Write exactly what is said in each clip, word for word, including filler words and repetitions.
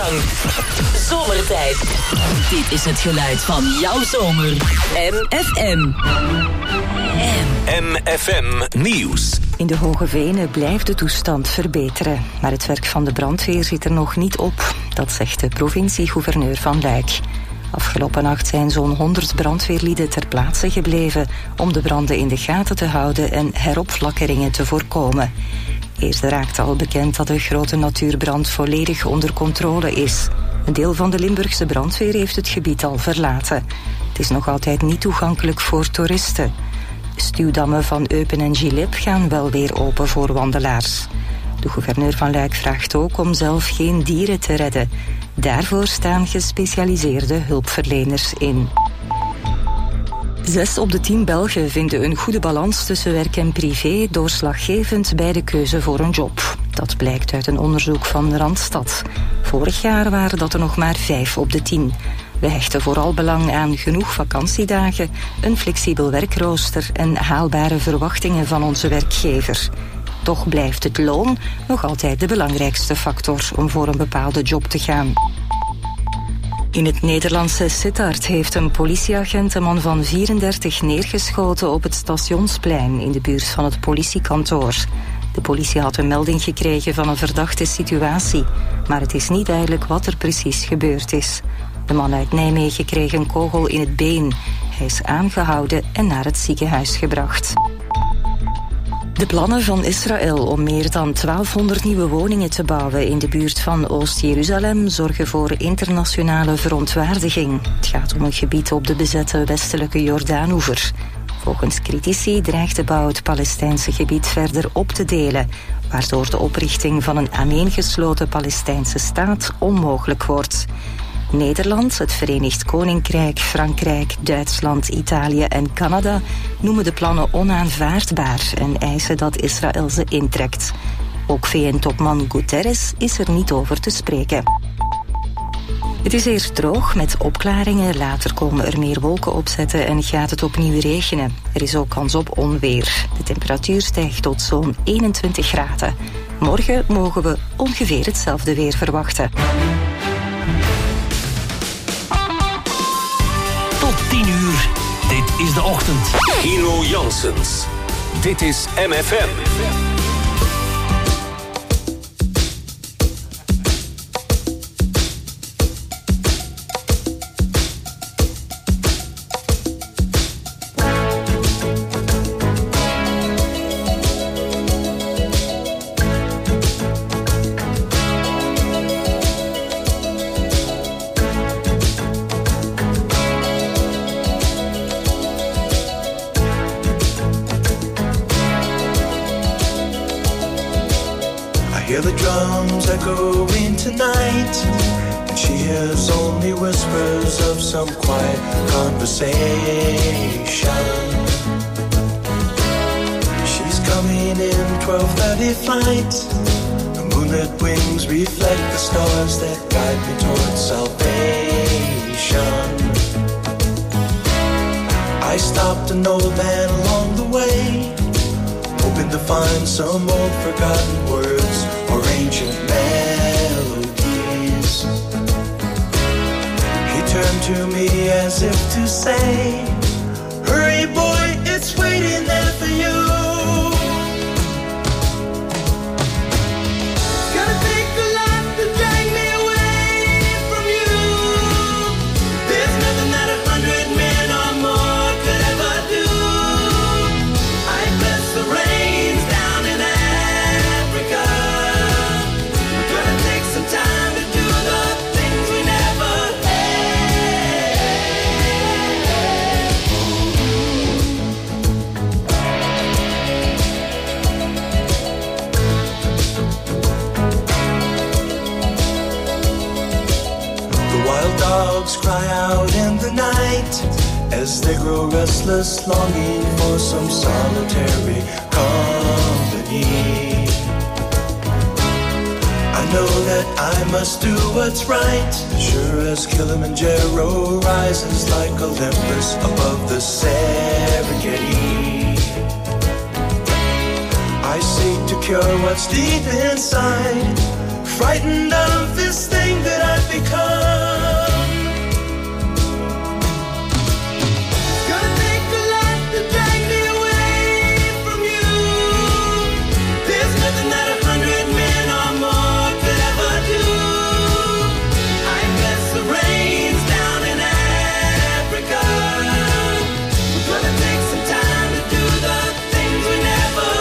lang. Zomertijd. Dit is het geluid van jouw zomer. M F M. M F M Nieuws. In de Hoge Venen blijft de toestand verbeteren. Maar het werk van de brandweer zit er nog niet op. Dat zegt de provincie-gouverneur van Luik. Afgelopen nacht zijn zo'n honderd brandweerlieden ter plaatse gebleven om de branden in de gaten te houden en heropflakkeringen te voorkomen. Eerder raakte al bekend dat de grote natuurbrand volledig onder controle is. Een deel van de Limburgse brandweer heeft het gebied al verlaten. Het is nog altijd niet toegankelijk voor toeristen. De stuwdammen van Eupen en Gilep gaan wel weer open voor wandelaars. De gouverneur van Luik vraagt ook om zelf geen dieren te redden. Daarvoor staan gespecialiseerde hulpverleners in. Zes op de tien Belgen vinden een goede balans tussen werk en privé doorslaggevend bij de keuze voor een job. Dat blijkt uit een onderzoek van Randstad. Vorig jaar waren dat er nog maar vijf op de tien. We hechten vooral belang aan genoeg vakantiedagen, een flexibel werkrooster en haalbare verwachtingen van onze werkgever. Toch blijft het loon nog altijd de belangrijkste factor om voor een bepaalde job te gaan. In het Nederlandse Sittard heeft een politieagent een man van vierendertig neergeschoten op het Stationsplein in de buurt van het politiekantoor. De politie had een melding gekregen van een verdachte situatie, maar het is niet duidelijk wat er precies gebeurd is. De man uit Nijmegen kreeg een kogel in het been. Hij is aangehouden en naar het ziekenhuis gebracht. De plannen van Israël om meer dan twaalfhonderd nieuwe woningen te bouwen in de buurt van Oost-Jeruzalem zorgen voor internationale verontwaardiging. Het gaat om een gebied op de bezette westelijke Jordaanoever. Volgens critici dreigt de bouw het Palestijnse gebied verder op te delen, waardoor de oprichting van een aaneengesloten Palestijnse staat onmogelijk wordt. Nederland, het Verenigd Koninkrijk, Frankrijk, Duitsland, Italië en Canada noemen de plannen onaanvaardbaar en eisen dat Israël ze intrekt. Ook V N-topman Guterres is er niet over te spreken. Het is eerst droog met opklaringen, later komen er meer wolken opzetten en gaat het opnieuw regenen. Er is ook kans op onweer. De temperatuur stijgt tot zo'n eenentwintig graden. Morgen mogen we ongeveer hetzelfde weer verwachten. tien uur. Dit is de ochtend. Hino Janssens. Dit is M F M. Hear the drums echoing tonight, and she hears only whispers of some quiet conversation. She's coming in twelve thirty flight. The moonlit wings reflect the stars that guide me towards salvation. I stopped an old man along the way, hoping to find some old forgotten words or ancient melodies. He turned to me as if to say, hurry boy, it's waiting there for you. It's gonna take a lot to drag me away from you. There's nothing that a hundred men or more could ever do. I bless the rains down in Africa. We're gonna take some time to do the things we never had. The wild dogs cry out in the night as they grow restless, longing for some solitary company. I know that I must do what's right, sure as Kilimanjaro rises like Olympus above the Serengeti. I seek to cure what's deep inside, frightened of this thing that I've become. It's gonna take a lot to drag me away from you. There's nothing that a hundred men or more could ever do. I bless the rains down in Africa. We're gonna take some time to do the things we never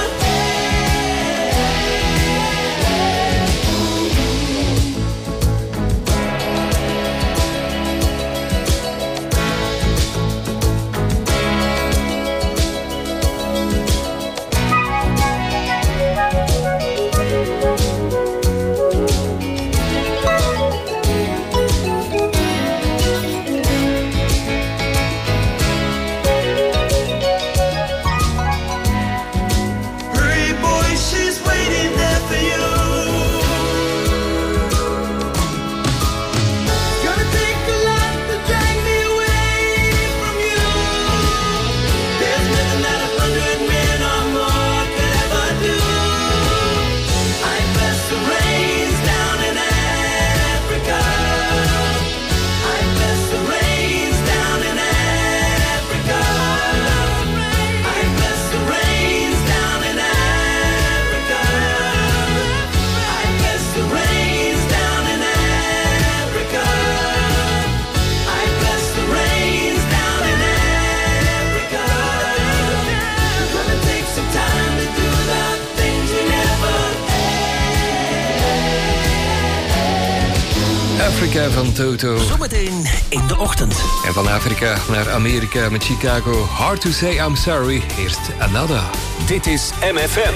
Hurry, boy, she's waiting there for you. Gonna take a lot to drag me away from you. There's nothing that a hundred men or more could ever do. I bless the rains down in Africa. I bless the rains down in Africa. I bless the rains down in Africa. I bless the rains down in Africa. I bless the rains down in Africa. We're gonna take some time to do the things we never Afrika van Toto. Zometeen in de ochtend. En van Afrika naar Amerika met Chicago. Hard to say I'm sorry. Eerst Another. Dit is M F M.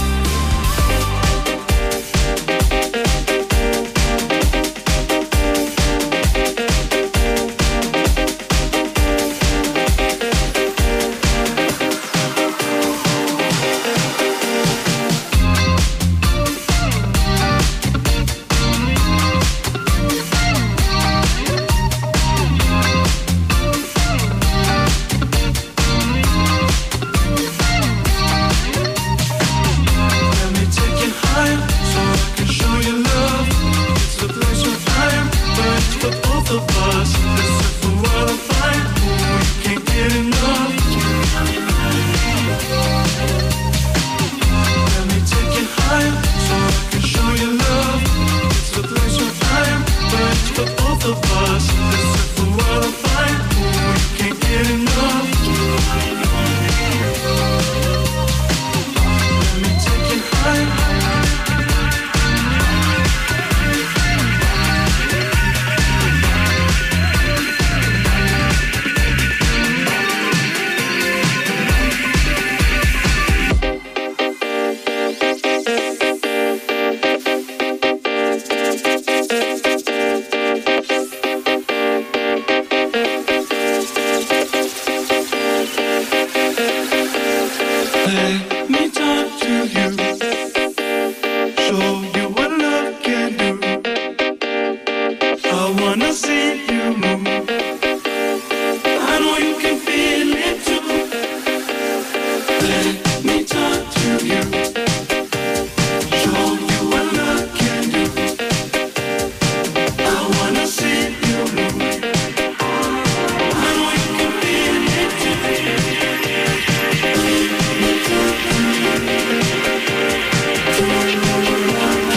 Let me take you higher so I can show you love. It's a place where time burns for both of us. This is the world of fire. Ooh, you can't get enough. Let me take you higher so I can show you love. It's a place where time burns for both of us. This is the world of fire. Ooh, you can't get enough. Let me take you higher. Let me talk to you, show you what love can do. I wanna see you move. I know you can feel it too. Let me talk to you, show you what love can do. I wanna see you move. I know you can feel it too. Let me talk to you.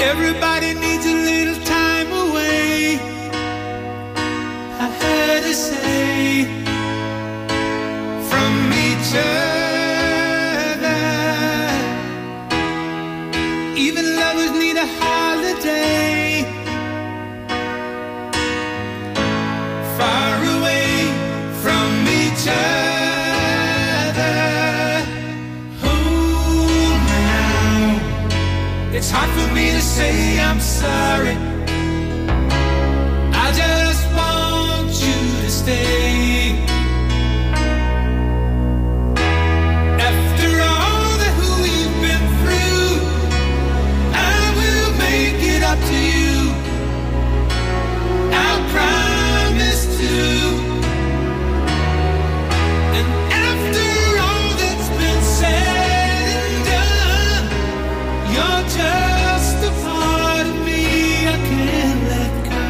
Everybody needs a little time away, I heard her say, from each other. Even lovers need a holiday, far away from each other. Oh, now it's hard for me to say I'm sorry. I just want you to stay. After all that we've been through, I will make it up to you. I'll promise to. And after all that's been said and done, you're just a part of me I can't let go.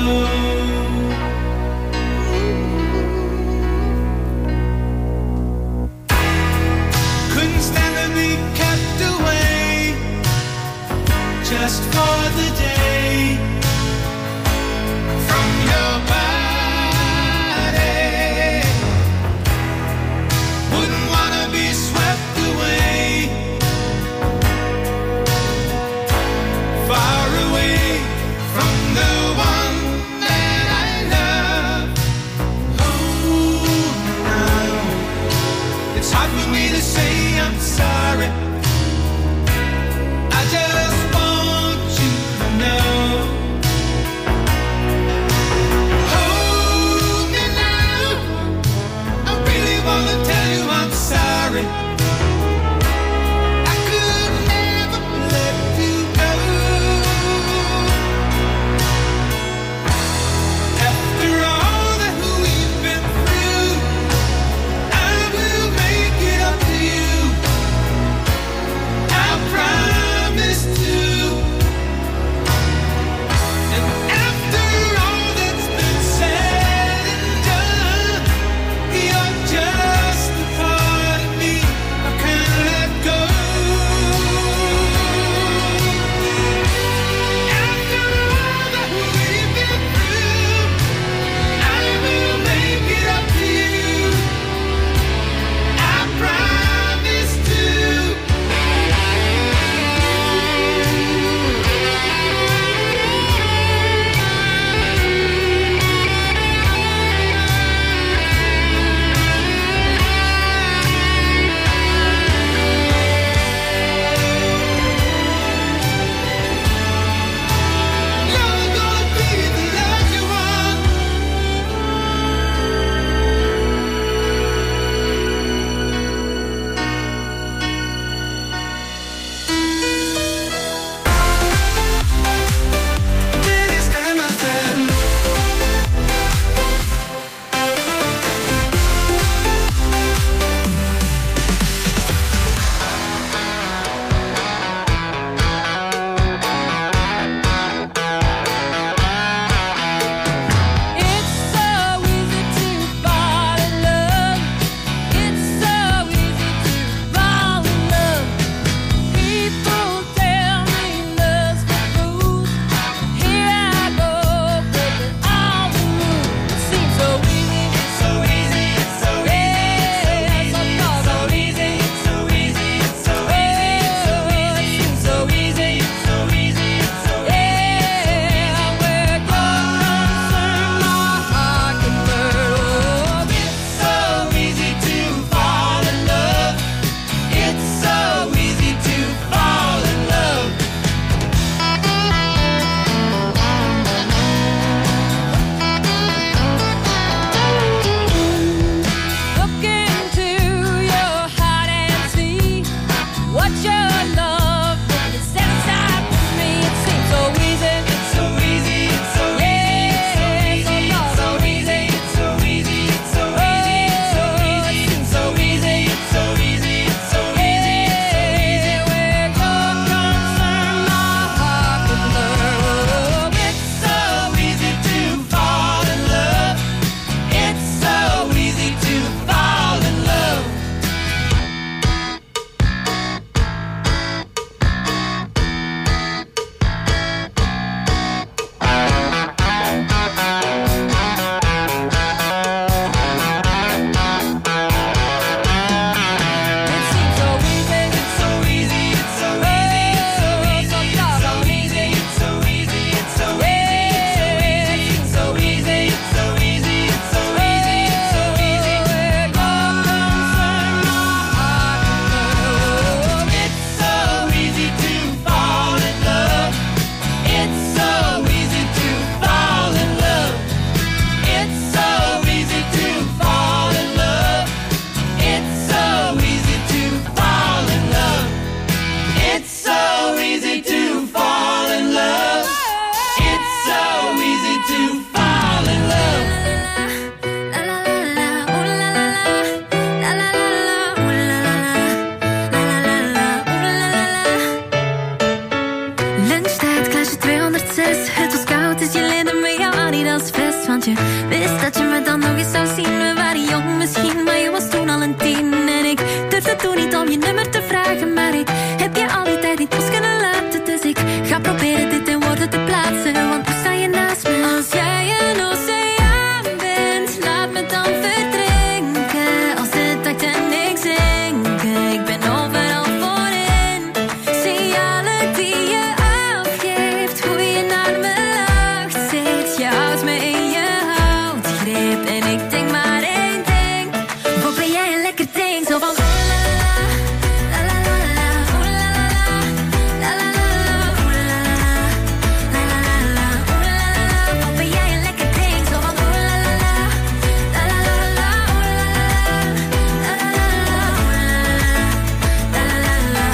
Couldn't stand to be kept away just for the day from your body. Wouldn't wanna be swept away, far away from the one that I love. Oh, now it's hard for me to say I'm sorry. I just want you to know je wist dat je me dan nog eens zou zien. We waren jong misschien, maar je was toen al een tien. En ik durfde toen niet om je nummer te vragen, maar ik heb je al die tijd niet los kunnen laten. Dus ik ga proberen dit in woorden te plaatsen, want nu sta je naast me. Als jij een oceaan bent, laat me dan verdrinken. Als de tijd en ik zinken, ik ben overal voorin. Signalen die je afgeeft, hoe je naar me lacht, zit. Je houdt me in je houtgreep en ik denk maar één ding. Wat ben jij een lekker ding, zo van oh la la, la la la la, oh la la la, la la la, oh la la la, la la la, oh la la. Wat ben jij een lekker ding, zo van oh la la la, la la la, oh la la, la la la, oh la la,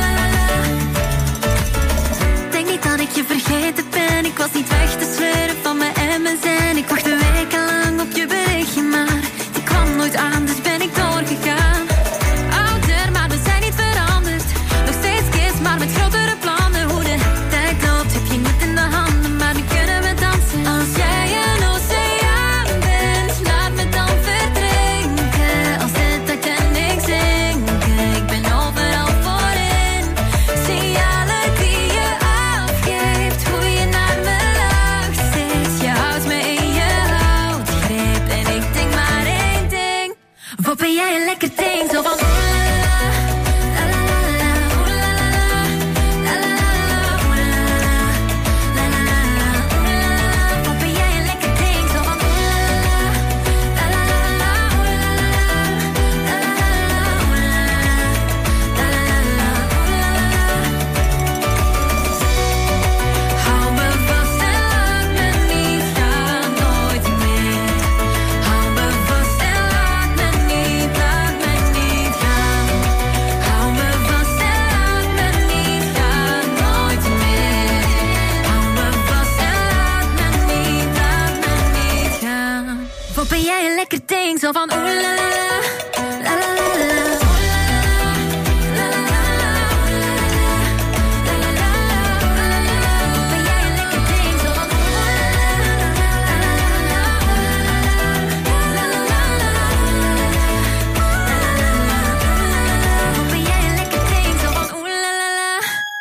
oh la la. Denk niet dat ik je vergeten ben, ik was niet weg te zweren van me en mijn zijn. Ik wachtte wekenlang op je berichtje, maar die kwam nooit aan, dus ben ik doorgegaan. Ouder, maar we zijn niet veranderd. Nog steeds kids, maar met grotere plannen. Hoe de tijd loopt, heb je niet in de handen, maar nu kunnen we dansen. Als jij een oceaan bent, laat me dan verdrinken. Als de tijd en ik zinken, ik ben overal voorin. Signalen die je afgeeft, hoe je naar me lacht, zit. Je houdt me in je houtgreep en ik denk maar één ding. Wat ben jij een lekker ding, zo van oh la la, la la la, oh la la la, la la la, oh la la la, la la la, oh la la. Wat ben jij een lekker ding, zo van oh la la, la la la, oh la la la, la la la, oh la la la, oh la la. Hou me vast en laat me niet gaan, nooit meer. Hou me vast en laat me niet, laat me niet gaan. Hou me vast en laat me niet gaan, nooit meer. Hou me vast en laat me niet, laat me niet gaan. Wat ben jij een lekker ding, zo van oeh la la la, la la la la, oeh la la la, la la la, oeh la la la, la la la, oeh la la. Wat ben jij een lekker ding, zo van oeh la la la, la la la, la la la, wat ben jij een lekker ding, zo van oeh la la la.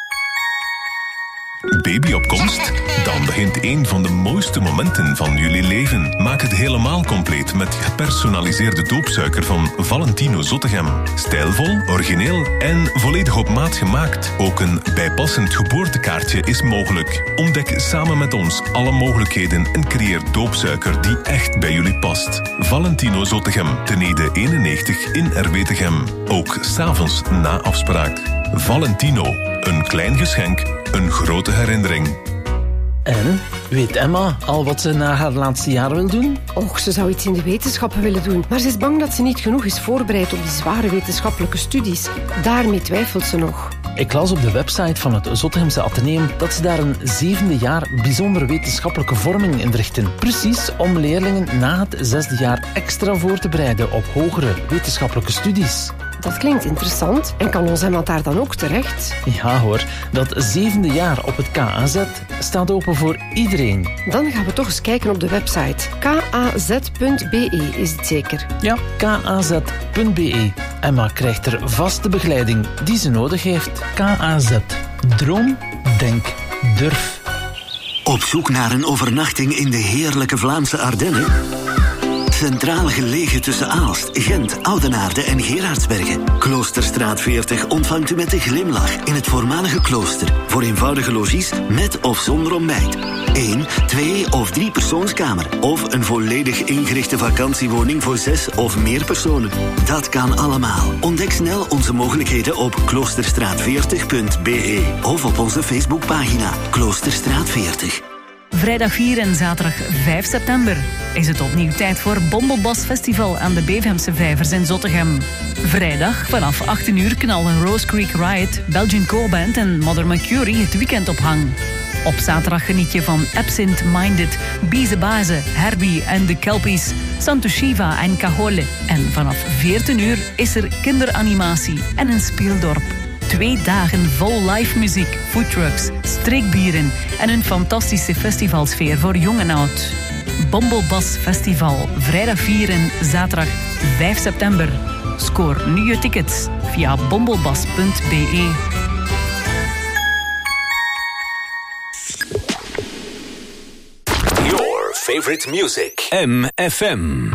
Baby op komst? Dan begint een van de mooiste momenten van jullie leven. Maak het helemaal compleet met gepersonaliseerde doopsuiker van Valentino Zottegem. Stijlvol, origineel en volledig op maat gemaakt. Ook een bijpassend geboortekaartje is mogelijk. Ontdek samen met ons alle mogelijkheden en creëer doopsuiker die echt bij jullie past. Valentino Zottegem, ten Ede eenennegentig in Erwetegem. Ook 's avonds na afspraak. Valentino, een klein geschenk, een grote herinnering. En, weet Emma al wat ze na haar laatste jaar wil doen? Och, ze zou iets in de wetenschappen willen doen. Maar ze is bang dat ze niet genoeg is voorbereid op die zware wetenschappelijke studies. Daarmee twijfelt ze nog. Ik las op de website van het Zottegemse Atheneum dat ze daar een zevende jaar bijzondere wetenschappelijke vorming inrichten. Precies om leerlingen na het zesde jaar extra voor te bereiden op hogere wetenschappelijke studies. Dat klinkt interessant. En kan ons Emma daar dan ook terecht? Ja hoor, dat zevende jaar op het K A Z staat open voor iedereen. Dan gaan we toch eens kijken op de website. k a z punt b e is het zeker? Ja, k a z punt b e. Emma krijgt er vaste begeleiding die ze nodig heeft. K A Z. Droom, denk, durf. Op zoek naar een overnachting in de heerlijke Vlaamse Ardennen? Centraal gelegen tussen Aalst, Gent, Oudenaarde en Gerardsbergen. Kloosterstraat veertig ontvangt u met een glimlach in het voormalige klooster. Voor eenvoudige logies met of zonder ontbijt. Eén, twee of drie persoonskamer. Of een volledig ingerichte vakantiewoning voor zes of meer personen. Dat kan allemaal. Ontdek snel onze mogelijkheden op kloosterstraat veertig punt b e of op onze Facebookpagina Kloosterstraat veertig. Vrijdag vier en zaterdag vijf september is het opnieuw tijd voor Bombelbos Festival aan de Bevemse Vijvers in Zottegem. Vrijdag vanaf achttien uur knallen Rose Creek Riot, Belgian Co-Band en Mother Mercury het weekend op hang. Op zaterdag geniet je van Absent Minded, Bize Baze, Herbie en de Kelpies, Santo Shiva en Cajole. En vanaf veertien uur is er kinderanimatie en een speeldorp. Twee dagen vol live muziek, foodtrucks, streekbieren en een fantastische festivalsfeer voor jong en oud. Bombelbas Festival. Vrijdag vier en zaterdag vijf september. Scoor nu je tickets via bombelbas punt b e. Your favorite music. M F M.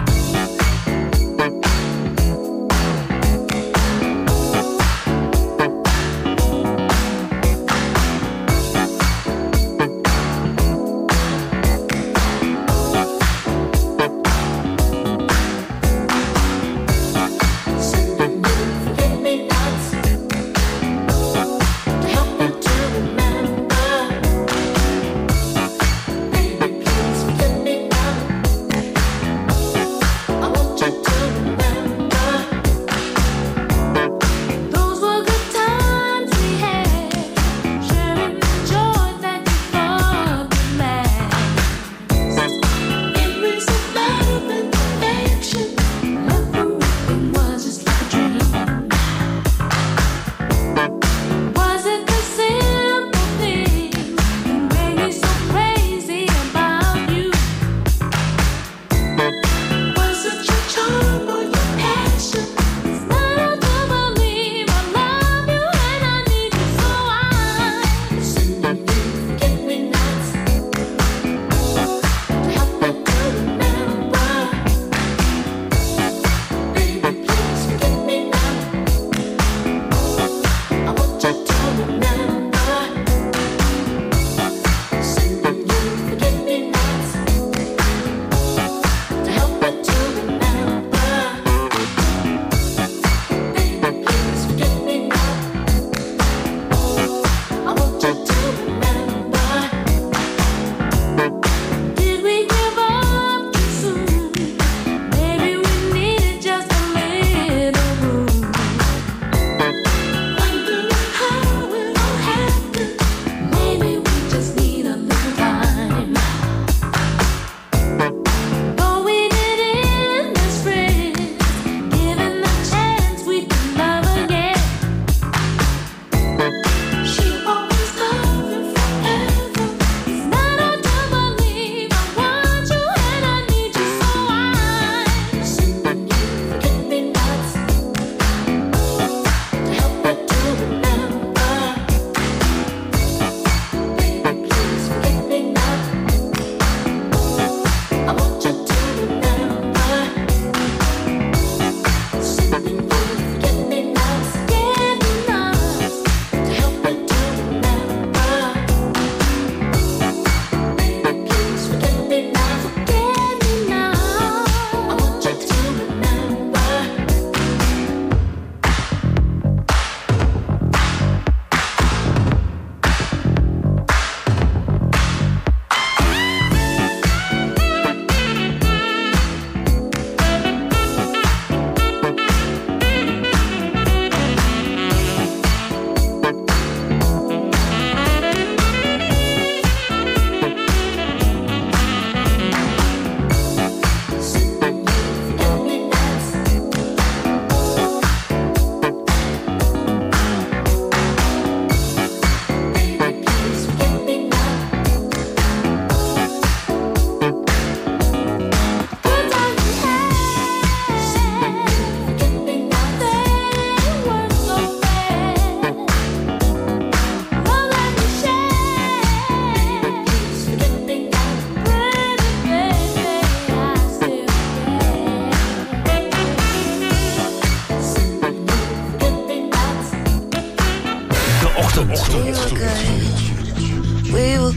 We were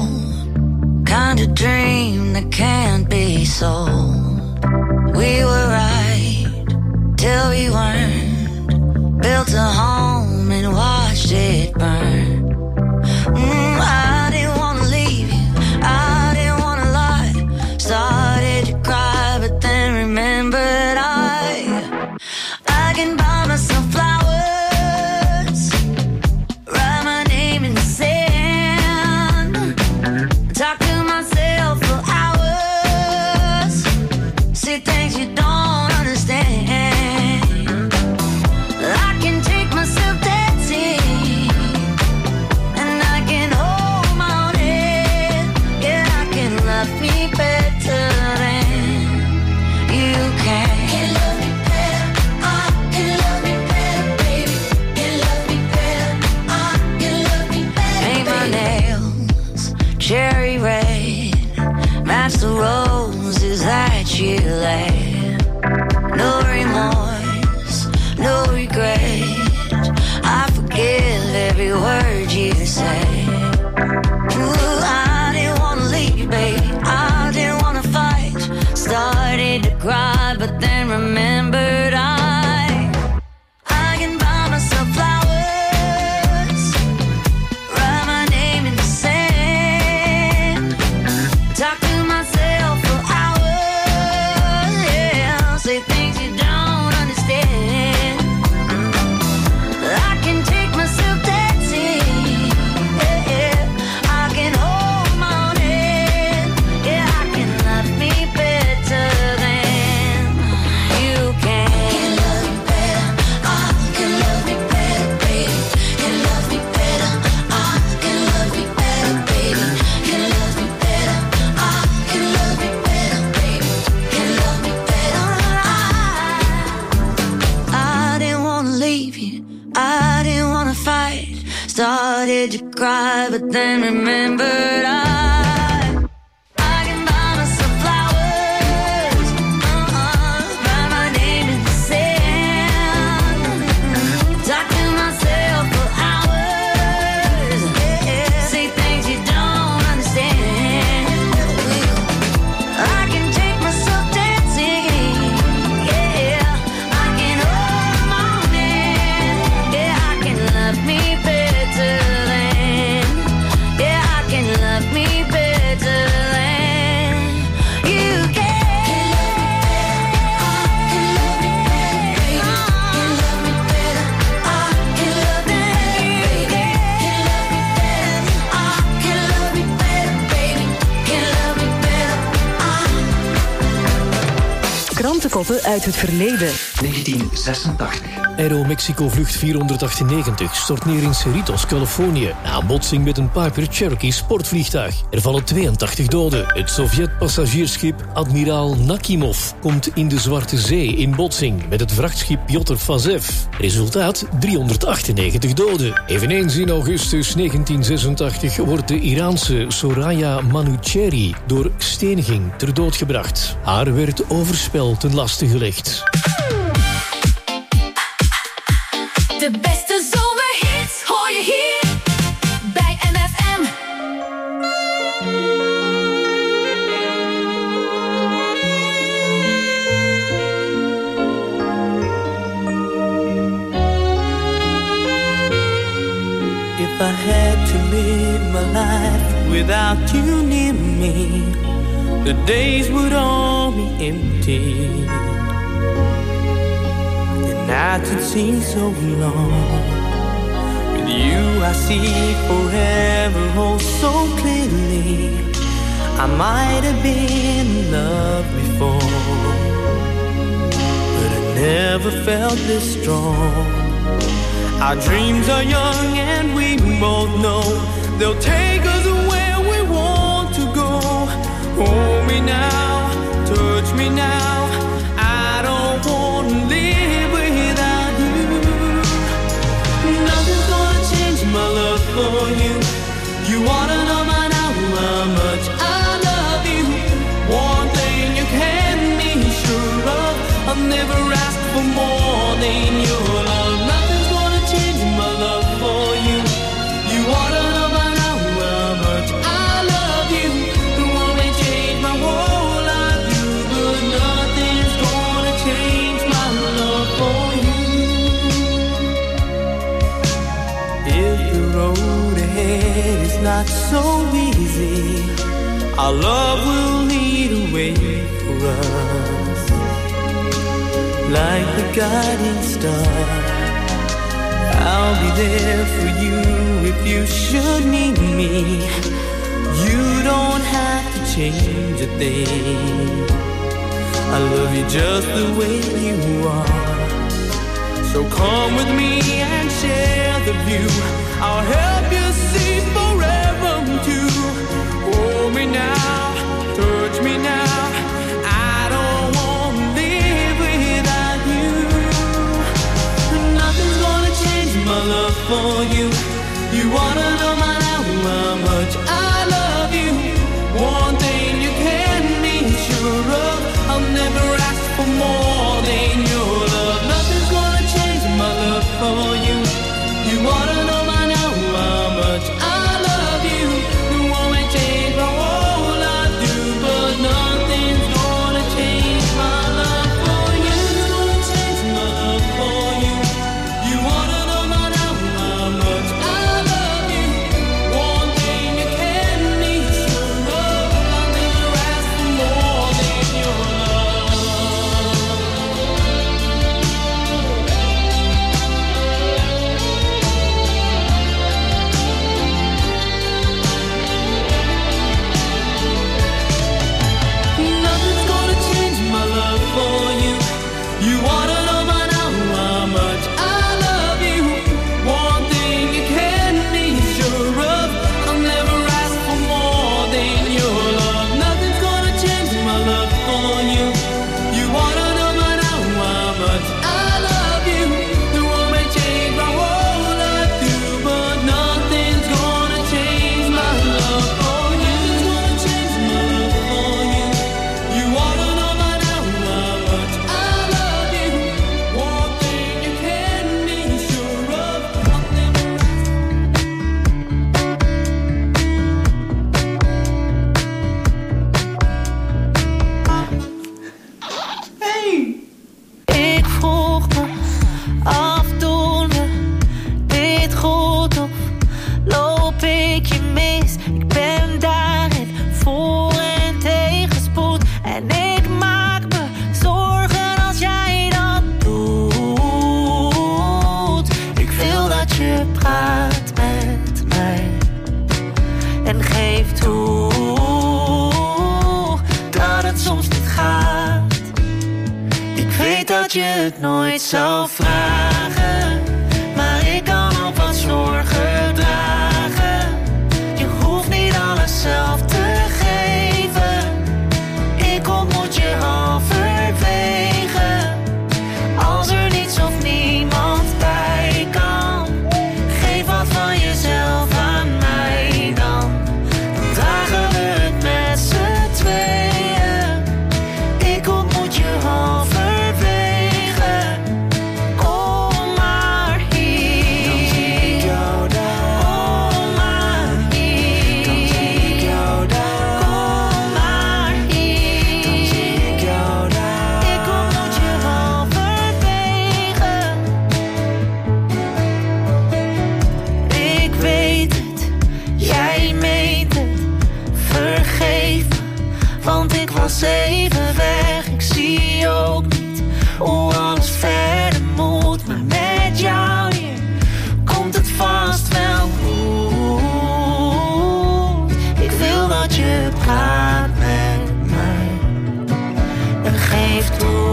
gold, kind of dream that can't be sold. We were right till we weren't. Built a home and watched it burn. Mm, I didn't wanna leave you, I didn't wanna lie. Started to cry, but then remembered I I can buy myself flowers, write my name in the sand, talk to myself for hours, see things you don't understand. I can take myself you left. No remorse, no regret. I forgive every word you say. Ooh, I didn't wanna leave, baby. I didn't wanna fight. Started to cry, but then remembered I I can buy myself flowers, write my name in the sand, talk to myself for hours, yeah, say things you don't understand. I can take myself dancing, yeah, yeah. I can hold my own hand, yeah, I can love me better than you can. Can love me better, I can love me better, baby. Can love me better, I can love me better, baby. Can love me better, I can love me better, baby. Can love me better, I I didn't wanna leave you, I didn't wanna fight. Started to cry, but then remembered I I can buy myself flowers, uh-uh, write my name in the sand, talk to myself for hours, yeah, say things you don't understand. I can take myself dancing, yeah, I can hold my own hand, yeah, I can love me better than, yeah, I can love me better than you can. Can love me better, I can love me better, I can love me better, baby. Can love me better, I Krantenkoppen uit het verleden. negentien zesentachtig. Aeromexico-vlucht vierhonderdachtennegentig stort neer in Cerritos, Californië. Na een botsing met een Piper Cherokee sportvliegtuig. Er vallen tweeëntachtig doden. Het Sovjet-passagiersschip Admiraal Nakimov komt in de Zwarte Zee in botsing met het vrachtschip Piotr Fazev. Resultaat driehonderdachtennegentig doden. Eveneens in augustus negentien zesentachtig wordt de Iraanse Soraya Manuchehri door steniging ter dood gebracht. Haar werd overspel ten laste gelegd. De beste zomerhits hoor je hier bij M F M. If I had to live my life without you near me, the days would all be empty. Nights would seem so long. With you I see forever oh so clearly. I might have been in love before, but I never felt this strong. Our dreams are young and we both know they'll take us where we want to go. Hold me now, touch me now, I don't want to live without you. Nothing's gonna change my love for you. You wanna know by now how much I love you. One thing you can be sure of, I'll never ask for more than your love. Nothing's gonna change my love for you. You wanna know by now how much I love you. It won't change my whole life, you, but nothing's gonna change my love for you. If the road ahead is not so easy, our love will lead a way for us, like the guiding star. I'll be there for you if you should need me. You don't have to change a thing. I love you just the way you are. So come with me and share the view. I'll help you see forever too. Hold me now, touch me now, I don't want to live without you. Nothing's gonna change my love for you. You wanna know my now how much I love you. One thing you can be sure of, I'll never ask for more than your love. Nothing's gonna change my love for you. You wanna know by now how much I love you. You won't change my whole life, do, but nothing's gonna change my love for you. Nothing's gonna change my love for you. You wanna know by now how much I love you. One thing you can be sure of, I'll never ask for more than your love. Nothing's gonna change my love for you. You wanna know by now how much I love you. One thing you can be sure of, I'll never ask for more than your love. Nothing's gonna change my love for you. You wanna know by now how much I love you. The world may change my whole life too, but nothing's gonna change my love for you. Nothing's gonna change my love for you. You wanna know by now how much I love you. One thing you can be sure of, I'll never Ik vroeg me af toen we dit goed of loop ik je mis. Ik ben daarin voor en tegenspoed. En ik maak me zorgen als jij dat doet. Ik wil dat je praat met mij en geef toe dat het soms niet gaat. Ik weet dat je het nooit zou vragen, maar ik kan ook wat zorgen dragen. Je hoeft niet alles zelf te geven. Ik ontmoet je halverwege. Als er niets of niemand bij kan, geef wat van jezelf aan mij dan. Dan dragen we het met z'n tweeën. Ik ontmoet je halverwege. Kom maar hier. Dan zie ik jou daar. Kom maar hier. Dan zie ik jou daar. Kom maar hier. Dan zie ik jou daar. Ik ontmoet je halverwege. Ik weet het, jij meent het. Vergeef me, want ik was even weg. Ik zie ook niet hoe alles verder moet. Maar met jou hier komt het vast wel goed. Ik wil dat je praat met mij en geef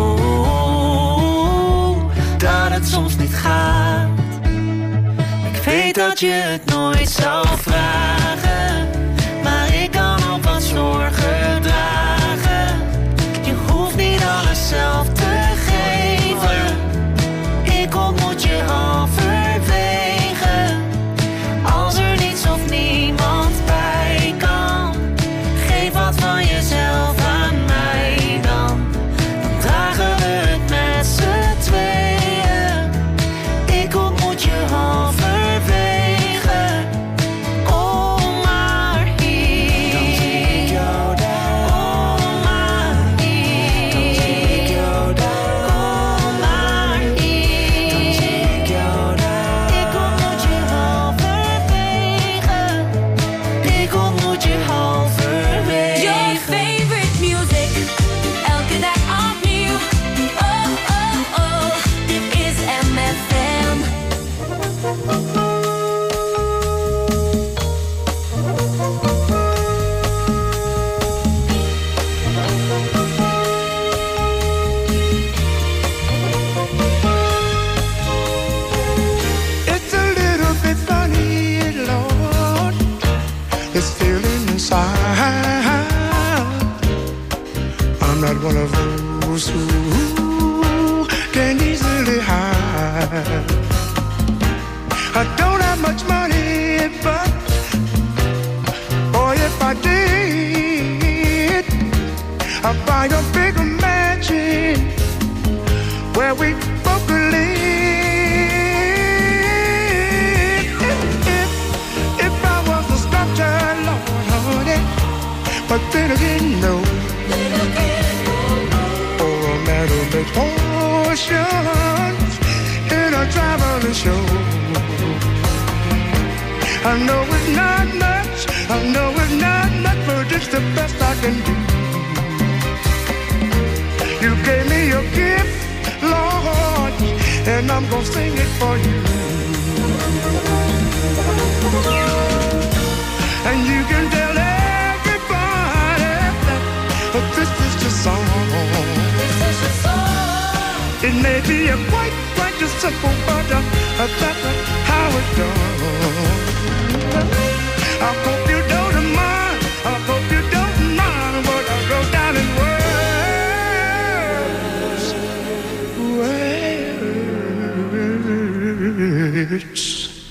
toe dat het soms niet gaat. Ik weet dat je het nooit zou vragen, maar ik kan ook wat zorgen dragen. Je hoeft niet alles zelf te geven. Ik ontmoet je halverwege. Als er niets of niemand bij kan, geef wat van jezelf aan mij dan. Dan dragen we het met z'n tweeën. Ik ontmoet je halverwege. Kom maar hier. Dan zie ik jou daar. Kom maar hier. Dan zie ik jou daar. Kom maar hier. Dan zie ik jou daar. Ik ontmoet je halverwege. Ik ontmoet je halverwege. Your favorite music, elke dag opnieuw. Oh, oh, oh, dit is M F M. It's a little bit funny, Lord, this feeling inside. I'm not one of those who can easily hide. I don't have much money, but boy, if I did, I'd buy a bigger mansion But then again, no. For a man who makes portions in a traveling show. I know it's not much, I know it's not much, but it's the best I can do. You gave me your gift, Lord, and I'm gonna sing it for you. And you can tell everybody that this is your song. This is your song. It may be a quite, quite a simple, but uh, that's how it's done. I hope you don't mind, I hope you don't mind what I wrote down in words. Words.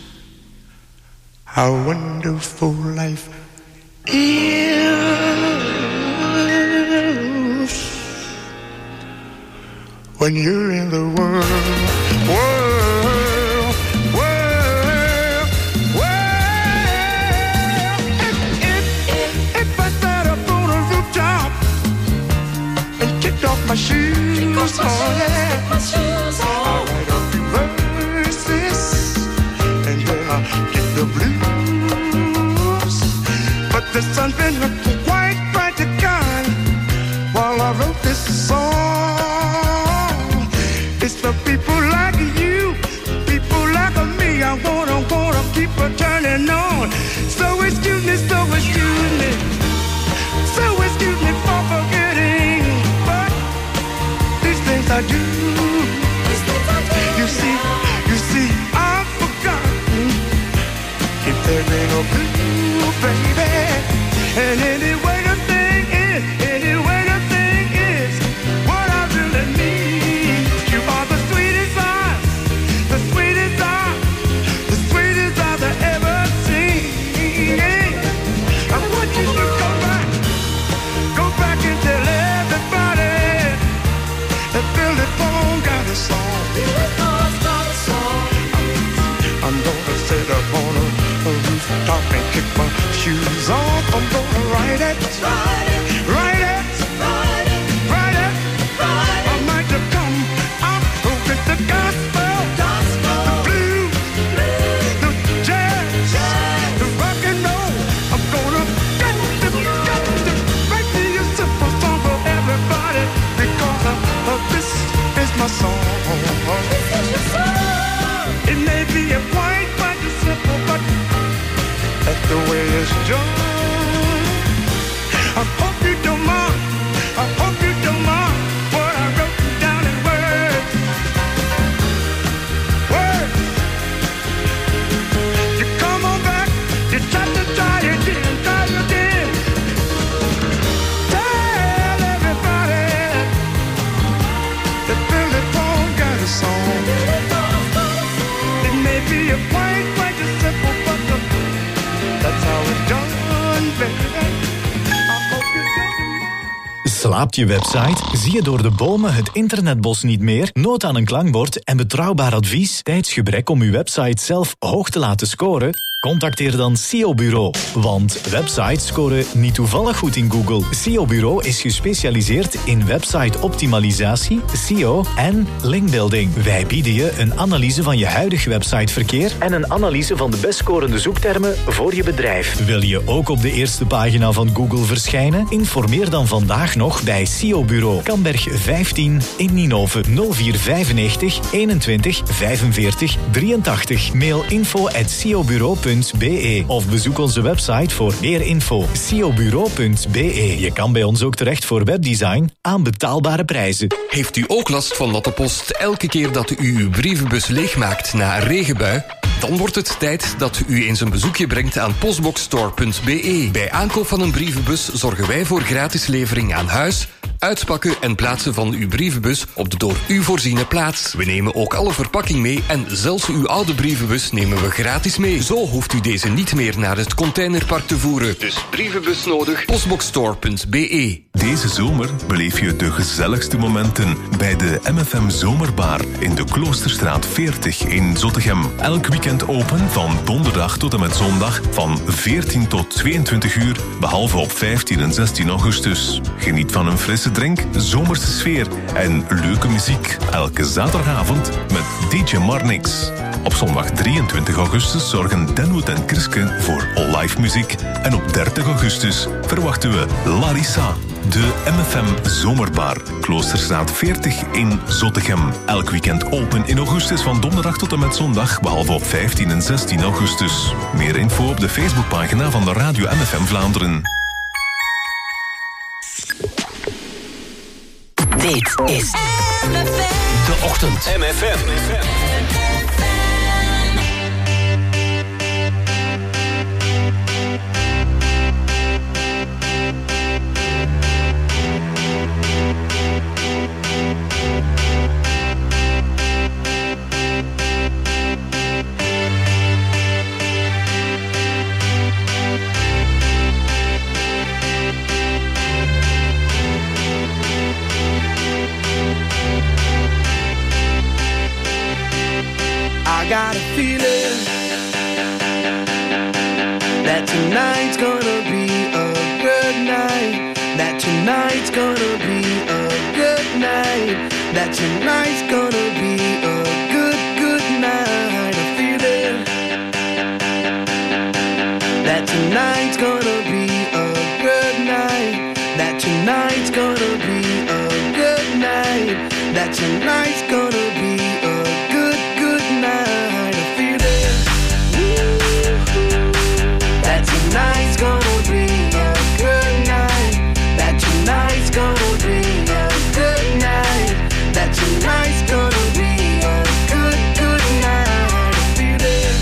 How wonderful life is when you're in the world, world, world, world. If, if, if I sat up on a rooftop and kicked off my shoes, kick off my oh shoes, yeah, kick my shoes off. I'll write a few verses and then I'll get the blues. But the sun's been quite bright to kind while I wrote this song. It's for people like you, people like me. I wanna, wanna keep a turning on. So excuse me, so excuse me, so excuse me for forgetting. But these things I do, you see, you see, I've forgotten. If there ain't no blue, baby, and anyway the thing is, anyway the thing is, what I really need. You are the sweetest eyes, the sweetest eyes, the sweetest eyes I ever seen. I want you to go back, go back and tell everybody that Billy Paul got a song. Billy Paul's got a song. I'm gonna sit up on a, a rooftop and kick my shoes off. I'm gonna write it, write it, write it, write it, write it, write it. I might have come out with the gospel, gospel, the blues, blues, the jazz, jazz, the rock and roll. I'm gonna get the, get the, write me a simple song for everybody because of, of this is my song. This is your song. It may be a quite, quite simple, but that's the way it's done. I hope you don't mind, I hope you don't mind what I wrote down in words. Words. You come on back, you try to try again, try again. Tell everybody that Billy Paul got a song. It may be a quite, quite a simple, but that's how it's done, baby. Slaapt je website? Zie je door de bomen het internetbos niet meer? Nood aan een klankbord en betrouwbaar advies? Tijdsgebrek om uw website zelf hoog te laten scoren? Contacteer dan S E O Bureau. Want websites scoren niet toevallig goed in Google. S E O Bureau is gespecialiseerd in website-optimalisatie, S E O en linkbuilding. Wij bieden je een analyse van je huidige websiteverkeer en een analyse van de best scorende zoektermen voor je bedrijf. Wil je ook op de eerste pagina van Google verschijnen? Informeer dan vandaag nog bij S E O Bureau. Kamberg vijftien in Ninove nul vier vijfennegentig eenentwintig vijfenveertig drieëntachtig. Mail info at s e o bureau punt b e of bezoek onze website voor meer info. s e o bureau punt b e. Je kan bij ons ook terecht voor webdesign aan betaalbare prijzen. Heeft u ook last van dat de post elke keer dat u uw brievenbus leegmaakt na een regenbui? Dan wordt het tijd dat u eens een bezoekje brengt aan postboxstore punt b e. Bij aankoop van een brievenbus zorgen wij voor gratis levering aan huis, uitpakken en plaatsen van uw brievenbus op de door u voorziene plaats. We nemen ook alle verpakking mee en zelfs uw oude brievenbus nemen we gratis mee. Zo hoeft u deze niet meer naar het containerpark te voeren. Dus brievenbus nodig, postboxstore punt b e. Deze zomer beleef je de gezelligste momenten bij de M F M Zomerbar in de Kloosterstraat veertig in Zottegem. Elk weekend open van donderdag tot en met zondag van veertien tot tweeëntwintig uur, behalve op vijftien en zestien augustus. Geniet van een frisse drink, zomerse sfeer en leuke muziek. Elke zaterdagavond met D J Marnix. Op zondag drieëntwintig augustus zorgen Denwood en Kriske voor live muziek. En op dertig augustus verwachten we Larissa. De M F M Zomerbar, Kloosterstraat veertig in Zottegem. Elk weekend open in augustus van donderdag tot en met zondag, behalve op vijftien en zestien augustus. Meer info op de Facebookpagina van de Radio M F M Vlaanderen. Dit is De Ochtend. M F M. I got a feeling that tonight's gonna be a good night. That tonight's gonna be a good night. That tonight's gonna be a good, good night. A feeling that tonight's gonna be a good night. That tonight's gonna be a good night. That tonight's gonna be a good, good night. A feeling that tonight's gonna be a good night. That tonight's gonna be a good night. That tonight's gonna be a good, good night. A feeling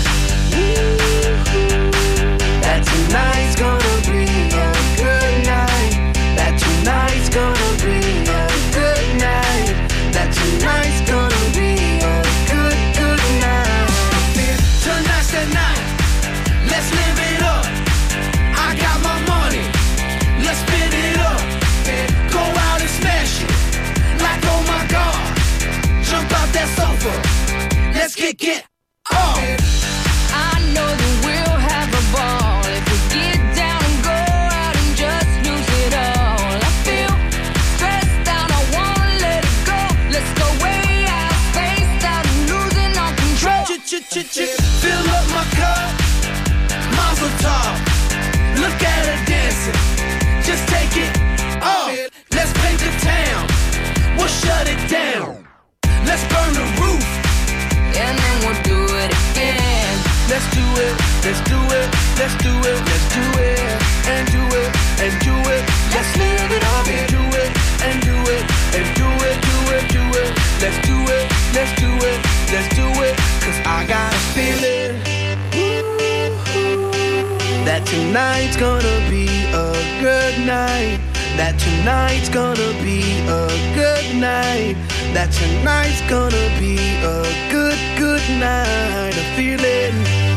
that tonight's gonna be a good night. That tonight's gonna be a good night. That tonight's gonna be a good, good night. Tonight's the night. Let's live it up. I got my money. Let's spin it up. Go out and smash it. Like oh my God. Jump out that sofa. Let's kick it off. I know that we'll have a ball if we get down and go out and just lose it all. I feel stressed out, I wanna let it go. Let's go way out, spaced out and losing all control. Fill up my cup. Mazel tov. Look at her dancing. Just take it off. Let's paint the town. We'll shut it down. Let's burn the roof. And then we'll do it again. Let's do it, let's do it, let's do it, let's do it, and do it, and do it. Let's live it up and do it, and do it, and do it, do it, do it. Let's do it, let's do it, let's do it. Cause I got a feeling that tonight's gonna be a good night. That tonight's gonna be a good night. That tonight's gonna be a good, good night. A feeling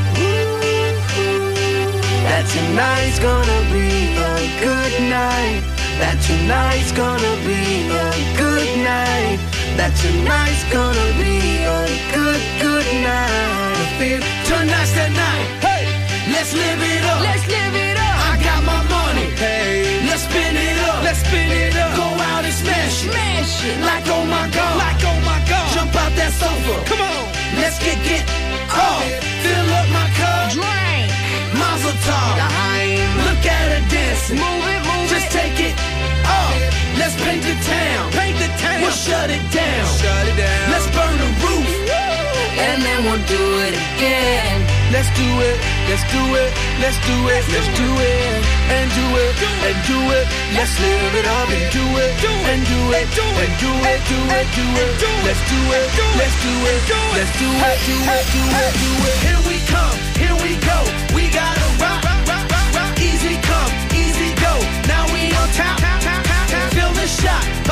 that tonight's gonna be a good night. That tonight's gonna be a good night. That tonight's gonna be a good, good night. I feel tonight's the night. Hey, let's live it up. Let's live it up. I got my money. Hey, let's spin it up. Let's spin it up. Go out and smash it. Smash it. Like oh my God. Like oh my God. Jump out that sofa. Come on. Let's get it off. Fill up my cup. Drink. Mazel tov. Look at her dancing. Move it, move Just it. take it off. Let's paint the town. Paint the town. We'll shut it down. Shut it down. Let's burn the roof. And then we'll do it again. Let's do it, let's do it, let's do it, let's do it, and do it, and do it. Let's live it up and do it, and do it, and do it, do it, do it. Let's do it, let's do it, let's do it, do it, do it, do it. Here we come, here we go. We gotta rock, rock, rock, rock. Easy come, easy go. Now we on top, feel the shot.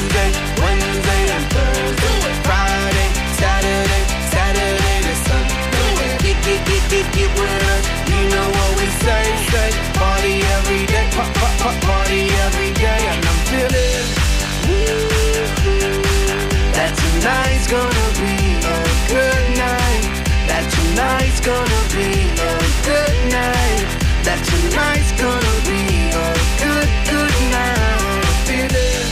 Tuesday, Wednesday, and Thursday. Friday, Saturday, Saturday to Sunday. Get, get, get, get, get with us. You know what we say, say. Party every day, pop, pop, pop, party every day. And I'm feeling that tonight's gonna be a good night. That tonight's gonna be a good night. That tonight's gonna be a good, good night. I'm feeling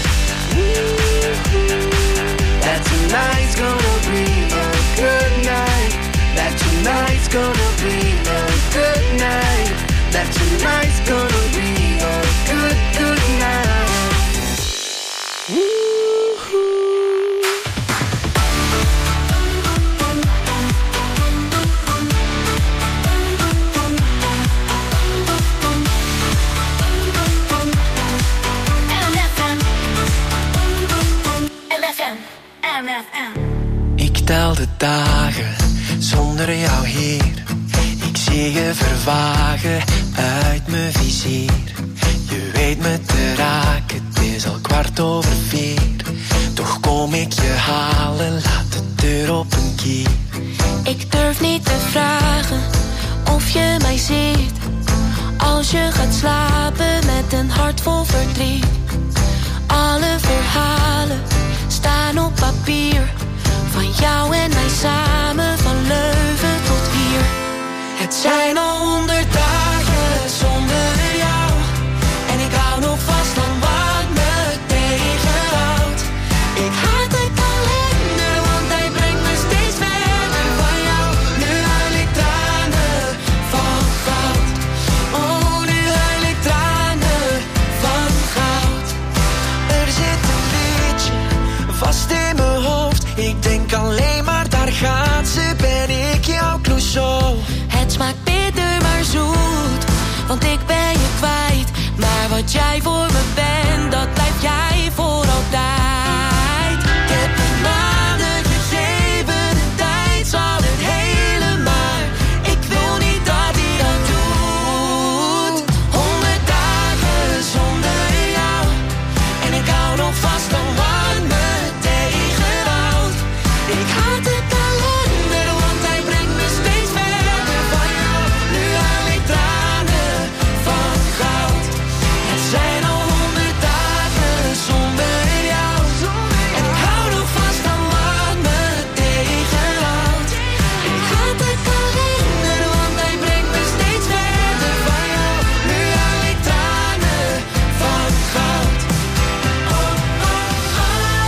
that tonight's gonna be a good night. That tonight's gonna be a good night. That tonight's gonna be a good, good night. Ik tel de dagen zonder jou hier. Ik zie je vervagen uit mijn vizier. Je weet me te raken, het is al kwart over vier. Toch kom ik je halen, laat de deur op een kier. Ik durf niet te vragen of je mij ziet. Als je gaat slapen met een hart vol verdriet. Alle verhalen staan op papier. Van jou en mij samen, van Leuven tot hier. Het zijn al honderd dagen zonder jou. En ik hou nog vast aan wat me tegenhoudt. Ik haat de kalender, want hij brengt me steeds verder van jou. Nu huil ik tranen van goud. Oh, nu huil ik tranen van goud. Er zit een liedje vast in mijn hoofd. Ik denk alleen maar, daar gaat ze, ben ik jouw Clouseau. Het smaakt bitter maar zoet, want ik ben je kwijt. Maar wat jij voor me bent, dat blijf jij voor altijd. Ik heb een maanden gegeven, de tijd zal het hele maar. Ik wil niet dat hij dat doet. Honderd dagen zonder jou. En ik hou nog vast aan wat me tegenhoudt. Ik haat de kalender, want hij brengt me steeds verder van jou. Nu huil ik tranen van goud. Het zijn al honderd dagen zonder jou. En ik hou nog vast aan wat me tegenhoudt. Ik haat de kalender, want hij brengt me steeds verder van jou. Nu huil ik tranen van goud. Oh, oh, oh.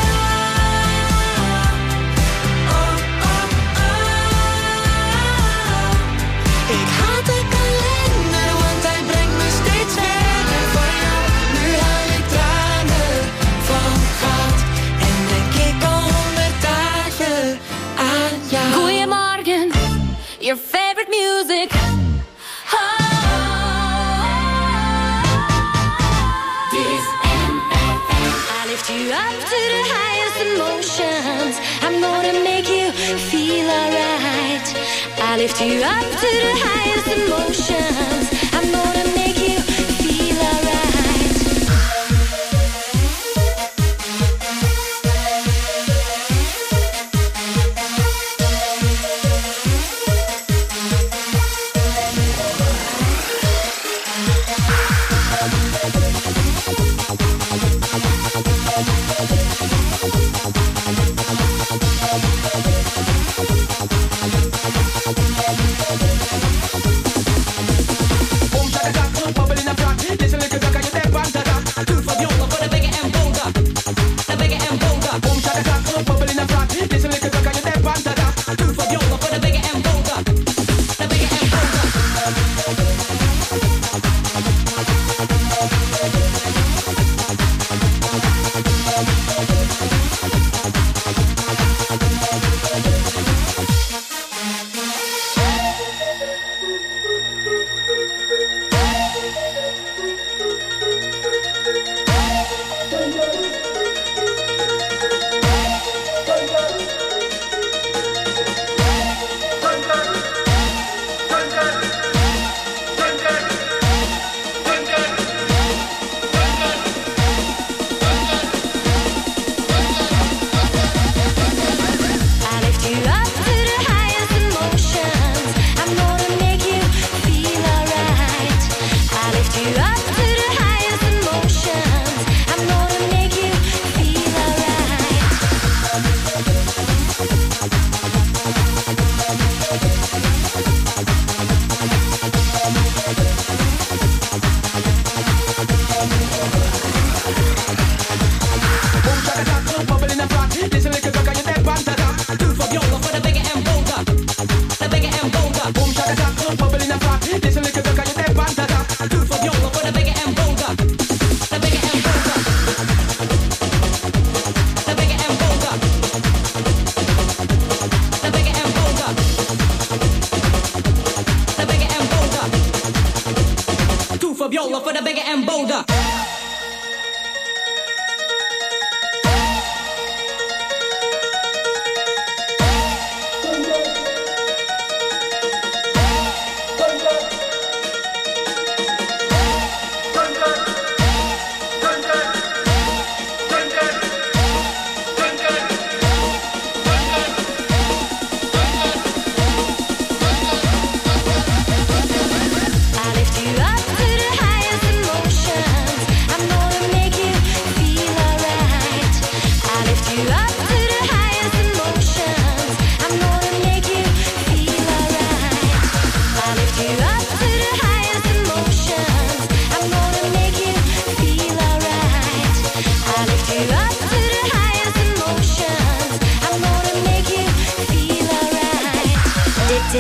Ik haat de kalender, want hij brengt me steeds verder van jou. Nu huil ik tranen van goud. En denk ik al honderd dagen aan jou. Goedemorgen, your favorite music. Oh. This M F M. I lift you up to the highest emotions. I'm gonna make you feel alright. I lift you up to the highest emotions. I'm gonna make you feel alright.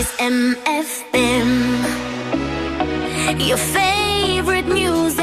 is M F M, your favorite music.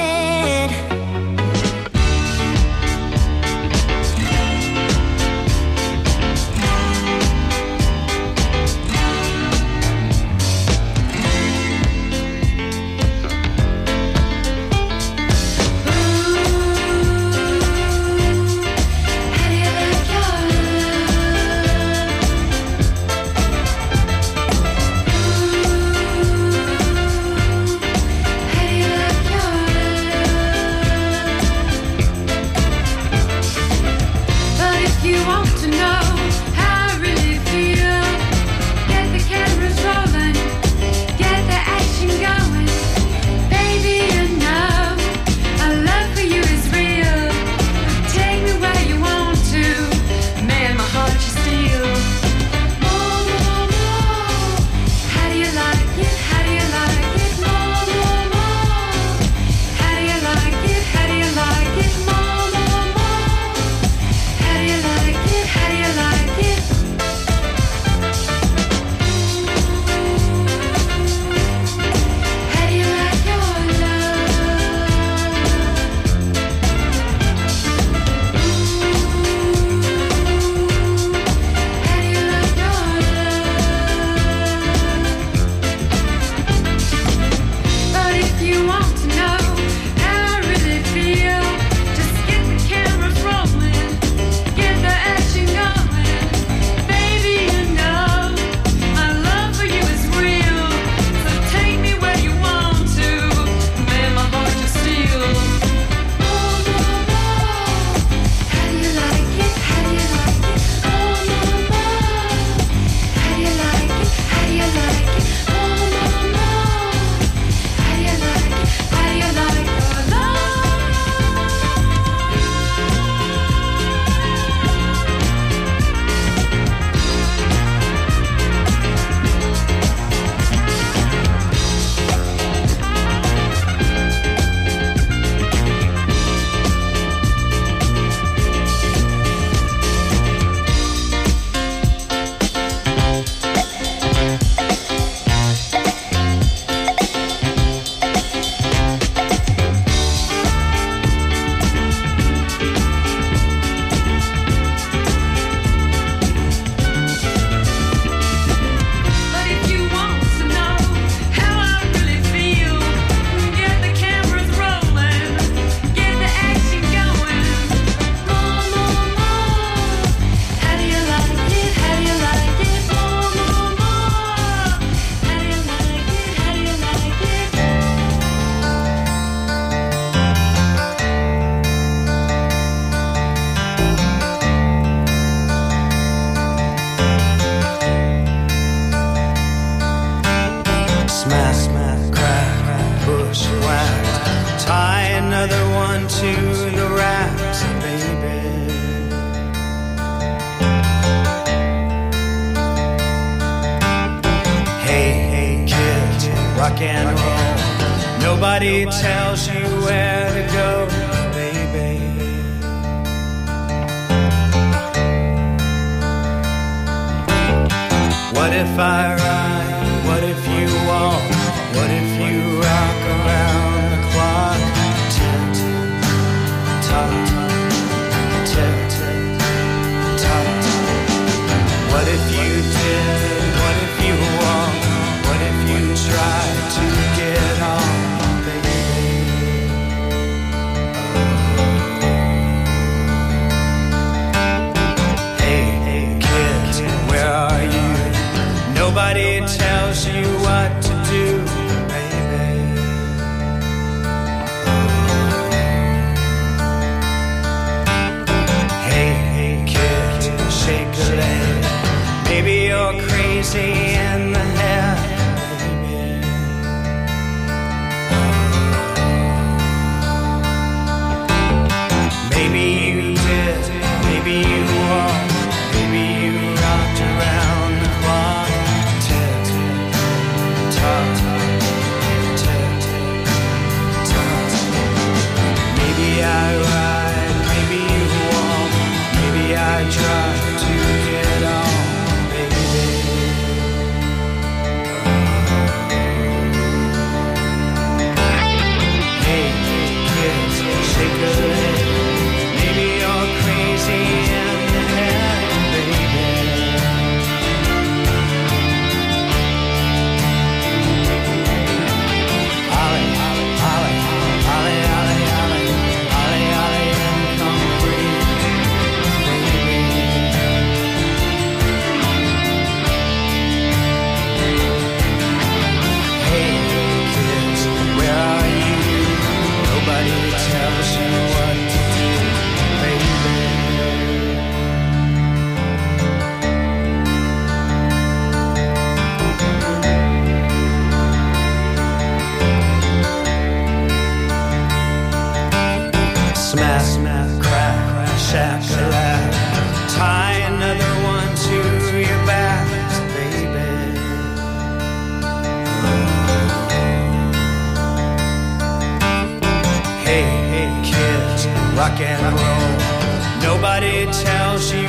Nobody tells you where to go, baby. What if I ride? What if you walk? What if you rock around the clock? Tick, tock, tick, tock. What if you did? What if you walk? What if you tried to get on? Nobody tells you what to do, baby. Hey, hey, kid, shake a leg. Maybe you're crazy in the head, baby. Maybe you did, maybe you won't. Maybe you rocked around the clock. Maybe I ride, maybe you walk, maybe I try to get on, baby. rock and roll. Nobody tells you